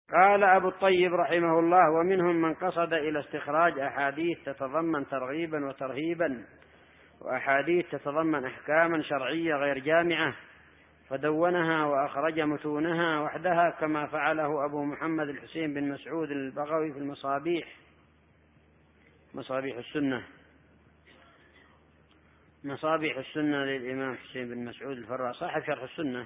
قال أبو الطيب رحمه الله: ومنهم من قصد إلى استخراج أحاديث تتضمن ترغيبا وترهيبا، وأحاديث تتضمن أحكاما شرعية غير جامعة، فدونها وأخرج متونها وحدها، كما فعله أبو محمد الحسين بن مسعود البغوي في مصابيح السنة للإمام حسين بن مسعود الفراء صاحب شرح السنة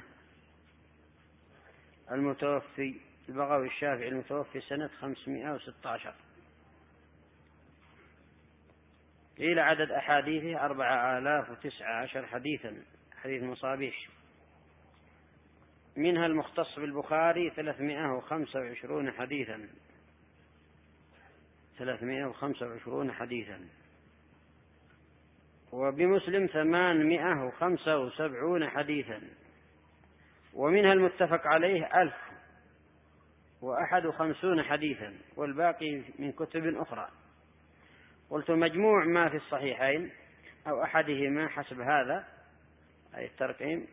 المتوفي البغوي الشافعي المتوفي سنة 516. قيل عدد أحاديثه 4019 حديثا، حديث مصابيح، منها المختص بالبخاري 325 حديثا، وبمسلم 875 حديثا، ومنها المتفق عليه 1051 حديثا، والباقي من كتب أخرى. قلت مجموع ما في الصحيحين أو أحدهما حسب هذا أي الترقيم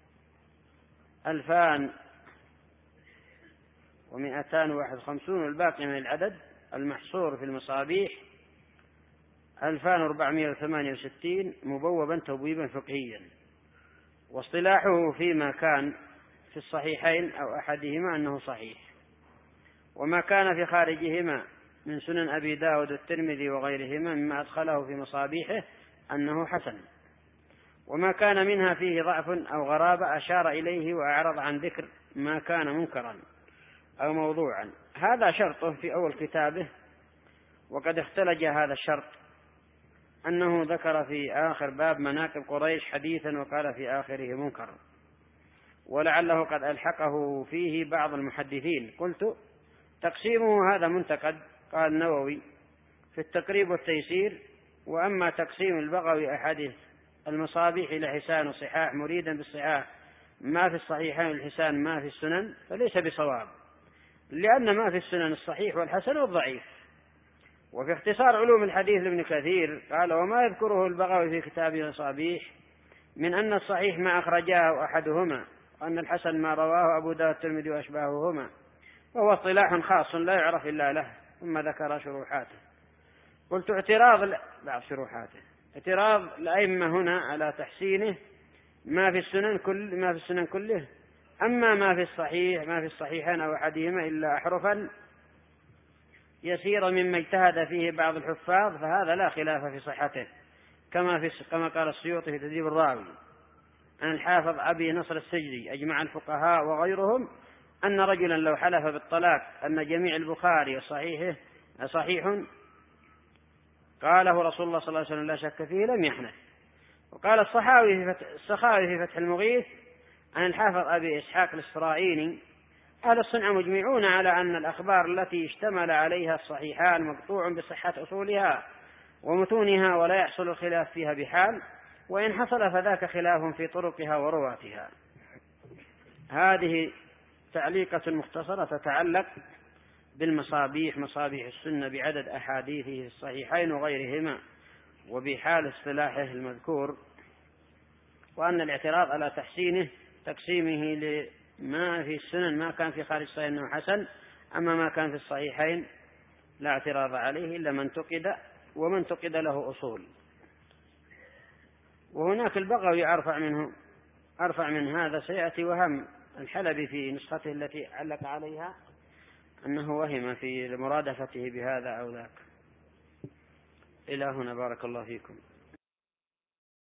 2251، والباقي من العدد المحصور في المصابيح 2468 مبوبا تبويبا فقهيا. واصطلاحه فيما كان في الصحيحين أو أحدهما أنه صحيح، وما كان في خارجهما من سنن أبي داود والترمذي وغيرهما مما أدخله في مصابيحه أنه حسن، وما كان منها فيه ضعف أو غرابة أشار إليه وأعرض عن ذكر ما كان منكرا أو موضوعا. هذا شرطه في أول كتابه، وقد اختلج هذا الشرط أنه ذكر في آخر باب مناقب قريش حديثا وقال في آخره منكر، ولعله قد ألحقه فيه بعض المحدثين. قلت تقسيمه هذا منتقد، قال النووي في التقريب والتيسير: وأما تقسيم البغوي أحاديث المصابيح إلى حسان وصحاح مريدا بالصحاح ما في الصحيحين والحسان ما في السنن فليس بصواب، لأن ما في السنن الصحيح والحسن والضعيف. وفي اختصار علوم الحديث لابن كثير قال: وما يذكره البغوي في كتابه المصابيح من أن الصحيح ما أخرجاه أحدهما، وأن الحسن ما رواه أبو داود الترمذي وأشباههما، وهو اصطلاح خاص لا يعرف إلا له. ثم ذكر شروحاته. قلت بعض شروحاته اعتراض الأئمة هنا على تحسينه ما في السنن كله، أما ما في الصحيحين أو أحدهما إلا أحرفا يسير مما اجتهد فيه بعض الحفاظ، فهذا لا خلاف في صحته، كما قال السيوطي في تدريب الراوي عن الحافظ أبي نصر السجدي: أجمع الفقهاء وغيرهم أن رجلا لو حلف بالطلاق أن جميع البخاري صحيح قاله رسول الله صلى الله عليه وسلم لا شك فيه لم يحنث. وقال السخاوي في فتح المغيث عن الحافظ أبي إسحاق الإسرائيلي: أهل الصنعة مجمعون على أن الأخبار التي اشتمل عليها الصحيحان مقطوع بصحة أصولها ومتونها، ولا يحصل الخلاف فيها بحال، وإن حصل فذاك خلاف في طرقها ورواتها. هذه تعليقة مختصرة تتعلق بالمصابيح، مصابيح السنة، بعدد أحاديثه الصحيحين وغيرهما، وبحال اصطلاحه المذكور، وأن الاعتراض على تقسيمه لما في السنن ما كان في خارج الصحيح أنه حسن، أما ما كان في الصحيحين لا اعتراض عليه إلا ومن تقد له أصول. وهناك البغوي أرفع من هذا سيأتي، وهم الحلبي في نسخته التي علق عليها أنه وهم في مرادفته بهذا أو ذاك. إلى هنا، بارك الله فيكم.